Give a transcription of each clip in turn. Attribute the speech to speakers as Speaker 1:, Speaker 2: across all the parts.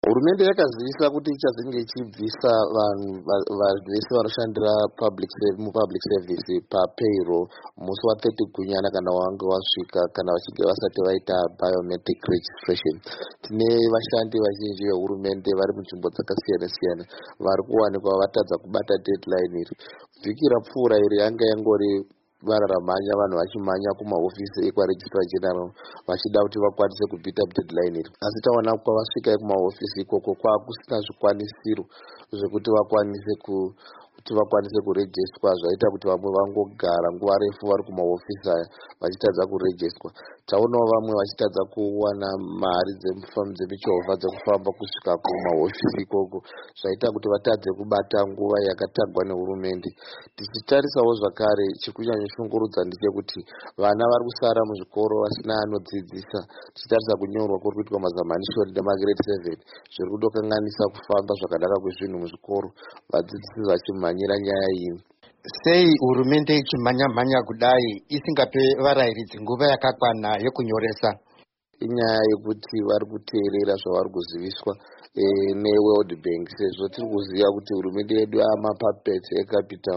Speaker 1: Hurumende yakazivisa kuti ichazenge ichibvisa vanhu vese vanoshandira mupublic service papayroll musi wa30 Gunyana kana wange wasvika kana vachinge vasati vaita biometric registration. Tine vashandi vazhinji vehurumende vari munzvimbo dzakasiyana-siyana vari kuwanikwa vatadza kubata deadline iri. Vhiki rapfuura iri yanga yangori vararamhanya vanhu vachimhanya kumahofisi ekwaregistrar general vachida kuti vakwanise kubvita deadline iri, asi taona kwavasvika kumahofisi ikoko kwakusina zvikwanisiro zvekuti vakwanise kurejistwa, zvaita kuti vamwe vangogara nguva refu vari kumahofisi aya vachitadza kurejistwa. Taonawo vamwe vachitadza kuwana mari dzemichovha dzekufamba kusvika kumahofisi ikoko, zvaita kuti vatadze kubata nguva yakatagwa nehurumende. Tichitarisawo zvakare chikunyanya-shungurudza ndechekuti vana vari kusara muzvikoro vasina anodzidzisa. Tichitarisa kunyorwa kuri kuitwa mazamanishoni nemagrade 7 zviri kudokanganisa kufamba zvakanaka kwezvinhu muzvikoro, vadzidzisi vachimhanyira nyaya iyi.
Speaker 2: Sei hurumende ichimhanya-mhanya kudai isingape varayiridzi nguva yakakwana yekunyoresa?
Speaker 1: Inyaya yekuti vari kuteerera zvavari kuziviswa neWorld Bank, sezvo tiri kuziva kuti hurumende yedu yamapapets ecapital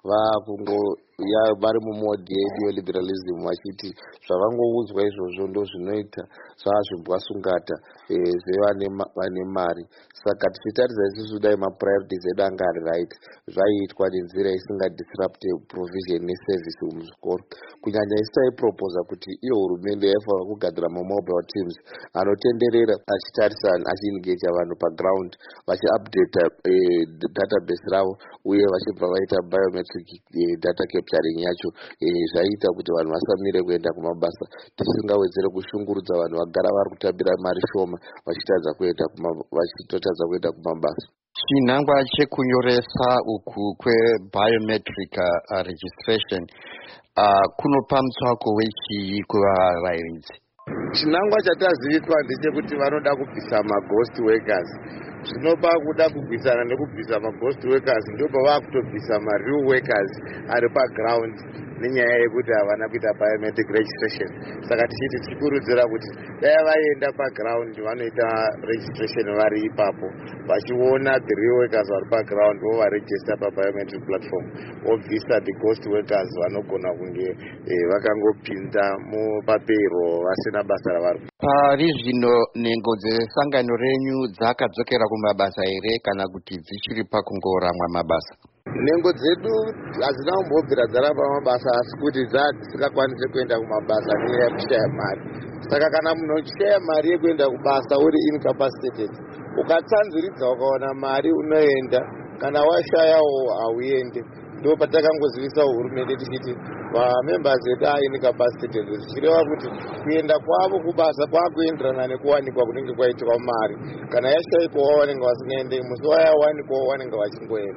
Speaker 1: vari mumodhi yedu yeliberalism vachiti zvavangoudzwa izvozvo ndo zvinoita zvazvimbwasungata zvevane mari. Saka tichitarisa isusu dai mapriorities edu anga ari right, zvaiitwa nenzira isingadisrupte provision neservice muzvikoro. Kunyanya isi taiproposa kuti iyo hurumende yaifanira kugadzira mamobile teams anotenderera achitarisa achiengage vanhu paground vachiupdata database ravo uye vachibva vaita biometric data capturing yacho. Zvaiita kuti vanhu vasamire kuenda kumabasa, tisingawedzere kushungurudza vanhu vagara vari kutambira mari shoma vachitadza kuenda kumabasa.
Speaker 2: Chinangwa chekunyoresa uku kwebiometric registration kunopa mutswako wechii kuvarayiridzi?
Speaker 1: Chinangwa chataziviswa ndechekuti vanoda kubvisa maghost workers. Zvinopa kuda kubvisana nekubvisa maghost workers ndobva vakutobvisa mareal workers ari paground nenyaya yekuti havana kuita biometric registration. Saka tichiti tichikurudzira kuti dai vaenda paground vanoita registration vari ipapo vachiona the real workers vari paground vovaregister pabiometric platform, vobvisa the ghost workers vanogona kunge vakangopinda mupapayroll vasina basa ravari.
Speaker 2: Pari zvino nhengo dzesangano renyu dzakadzokera kumabasa here kana kuti dzichiri pakungoramwa mabasa?
Speaker 1: Nhengo dzedu hadzina kumbobvira dzaramba mabasa, asi kuti dzisingakwanise kuenda kumabasa nenyaya yekushaya mari. Saka kana munhu uchishaya mari yekuenda kubasa uri incapacitated, ukatsanziridza ukaona mari unoenda, kana washayawo hauende. Ndo patakangozivisa hurumende tichiti vamembers vedu incapacitated, zvichireva kuti kuenda kwavo kubasa kwakuenderana nekuwanikwa kunenge kwaitwa mari. Kana yashaikwawo vanenge vasingaendei, musi wayawanikwawo vanenge vachingoenda.